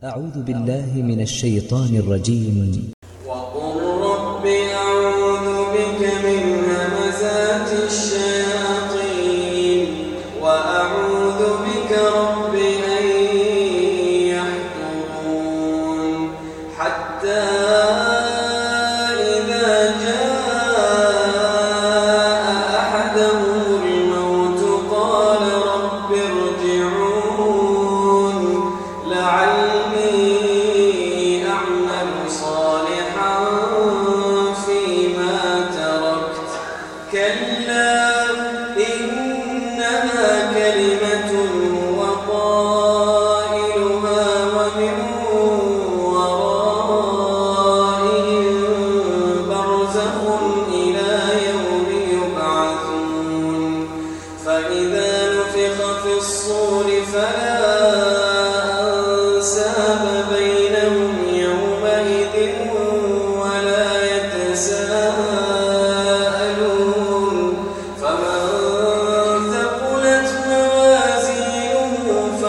أعوذ بالله من الشيطان الرجيم. وقل رب أعوذ بك من همزات الشياطين وأعوذ بك رب أن يحضرون حتى إذا جاء أحدهم الموت قال رب ارجعون لعلي أعمل صالحا فيما تركت كلا إنها كلمة وقائلها ومن ورائهم برزخ إلى يوم يبعثون فإذا نفخ في الصور فلا أنساب بينهم يومئذ ولا يتساءلون فمن ثقلت موازينه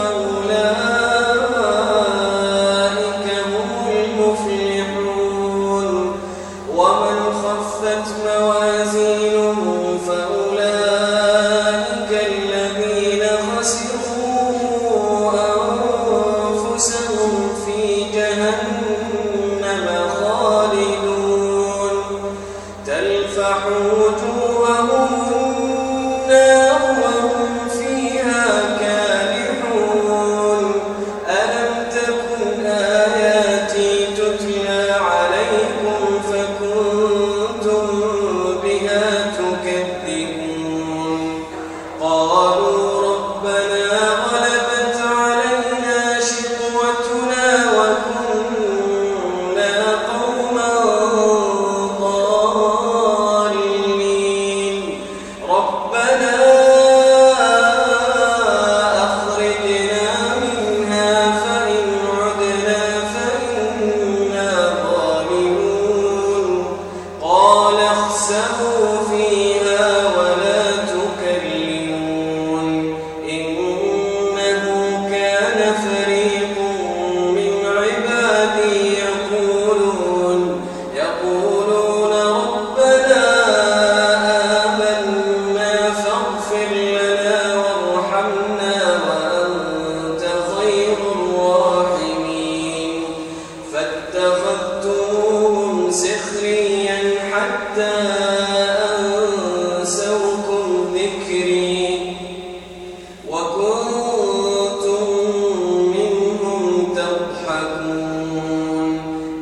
فأولئك هم المفلحون ومن خفت موازينه فأولئك الذين خسروا أنفسهم في جهنم خالدون تلفح وجوههم النار وهم فيها كالحون ألم تكن آياتي تتلى عليكم فكنتم بها تكذبون قالوا ربنا غلبت علينا شقوتنا وكنا قوما ضالين ربنا أخرجنا منها فإن عدنا فإنا ظالمون قال اخسئوا فيها ولا تكلمون إنه كان فريق من عبادي يقولون ربنا آمنا فاغفر لنا وارحمنا وأنت خير الراحمين فاتخذتموهم سخريا حتى أنسوكم ذكري وكنتم منهم تضحكون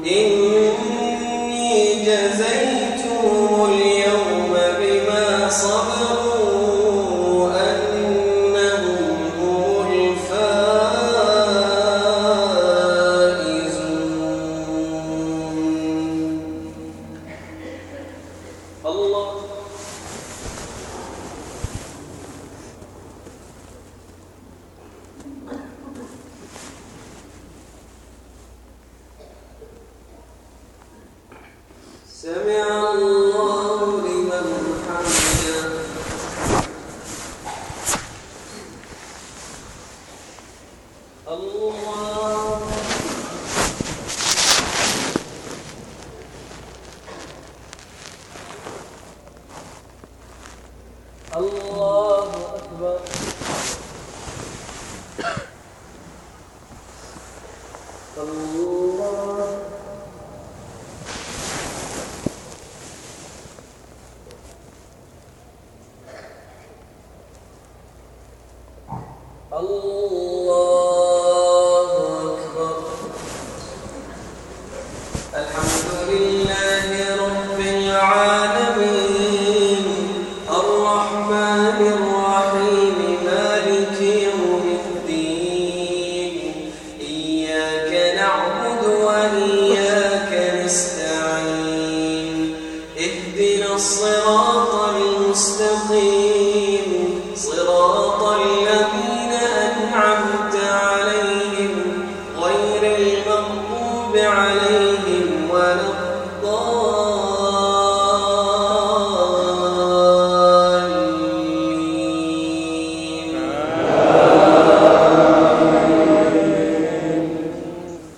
إني جزيتهم اليوم بما صبروا أنهم هم الفائزون الله سمع الله لمن حمده الله الله أكبر الله الله أكبر الحمد لله رب العالمين الرحمن الرحيم مالك يوم الدين إياك نعبد وإياك نستعين اهدنا الصراط المستقيم صراط الذين أنعمت عليهم غير المغضوب عليهم ولا الضالين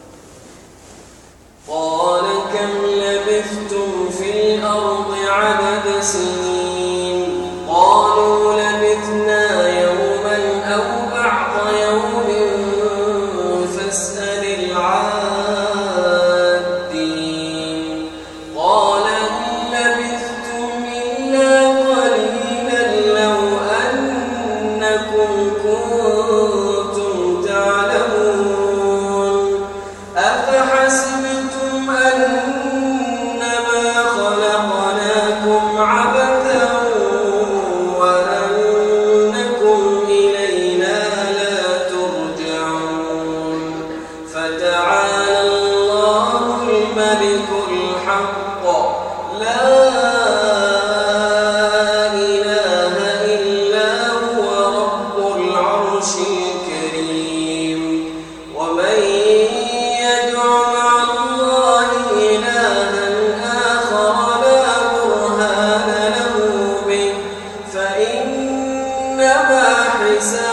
فتعالى الله الملك الحق لا إله إلا هو رب العرش الكريم ومن يدع مع الله إلها آخر لا برهان له به فإنما حسابه